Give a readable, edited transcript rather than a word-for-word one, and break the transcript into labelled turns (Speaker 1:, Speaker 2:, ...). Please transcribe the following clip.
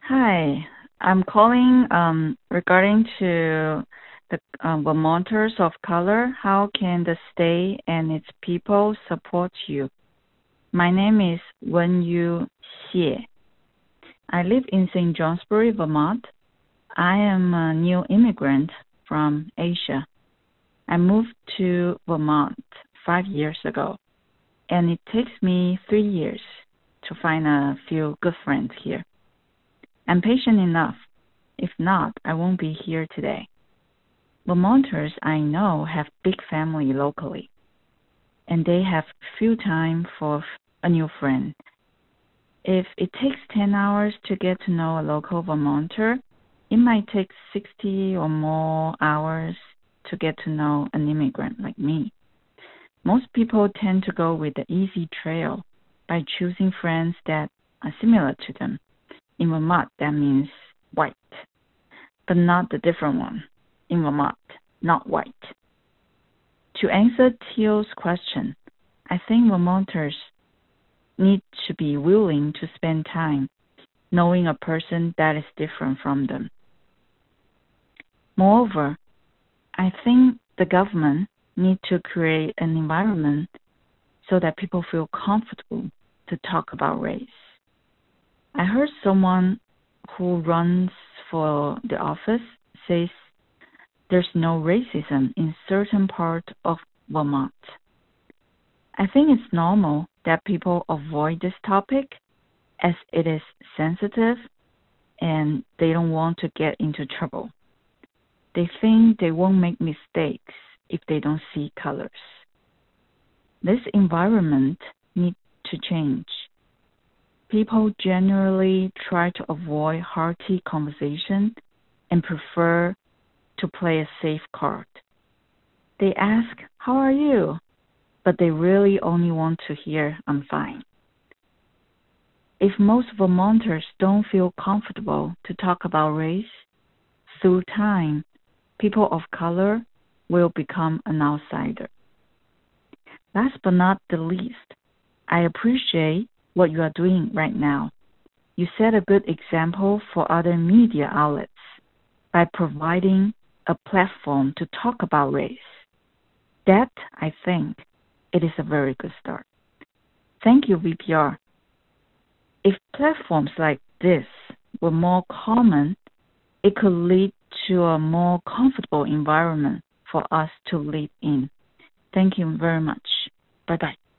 Speaker 1: Hi, I'm calling regarding to the Vermonters of Color. How can the state and its people support you? My name is Wenyu Xie. I live in St. Johnsbury, Vermont. I am a new immigrant from Asia. I moved to Vermont 5 years ago, and it takes me 3 years to find a few good friends here. I'm patient enough. If not, I won't be here today. Vermonters I know have big family locally, and they have few time for a new friend. If it takes 10 hours to get to know a local Vermonter, it might take 60 or more hours to get to know an immigrant like me. Most people tend to go with the easy trail by choosing friends that are similar to them. In Vermont, that means white, but not the different one. In Vermont, not white. To answer Teal's question, I think Vermonters need to be willing to spend time knowing a person that is different from them. Moreover, I think the government need to create an environment so that people feel comfortable to talk about race. I heard someone who runs for the office says there's no racism in certain parts of Vermont. I think it's normal that people avoid this topic as it is sensitive and they don't want to get into trouble. They think they won't make mistakes if they don't see colors. This environment needs to change. People generally try to avoid hearty conversation and prefer to play a safe card. They ask, "How are you?" but they really only want to hear, "I'm fine." If most Vermonters don't feel comfortable to talk about race, through time, people of color will become an outsider. Last but not the least, I appreciate what you are doing right now. You set a good example for other media outlets by providing a platform to talk about race. That, I think, it is a very good start. Thank you, VPR. If platforms like this were more common, it could lead to a more comfortable environment for us to live in. Thank you very much. Bye-bye.